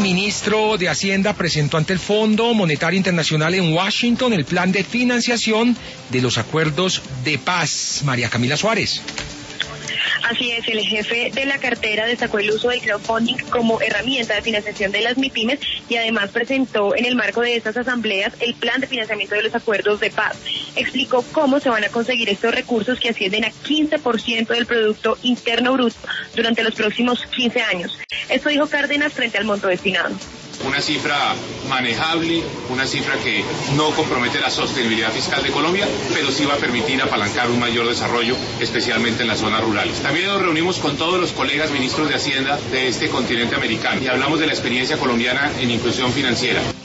ministro de Hacienda presentó ante el Fondo Monetario Internacional en Washington el plan de financiación de los acuerdos de paz. María Camila Suárez. Así es, el jefe de la cartera destacó el uso del crowdfunding como herramienta de financiación de las MIPYMES y además presentó en el marco de estas asambleas el plan de financiamiento de los acuerdos de paz. Explicó cómo se van a conseguir estos recursos que ascienden a 15% del Producto Interno Bruto durante los próximos 15 años. Esto dijo Cárdenas frente al monto destinado. Una cifra manejable, una cifra que no compromete la sostenibilidad fiscal de Colombia, pero sí va a permitir apalancar un mayor desarrollo, especialmente en las zonas rurales. También nos reunimos con todos los colegas ministros de Hacienda de este continente americano y hablamos de la experiencia colombiana en inclusión financiera.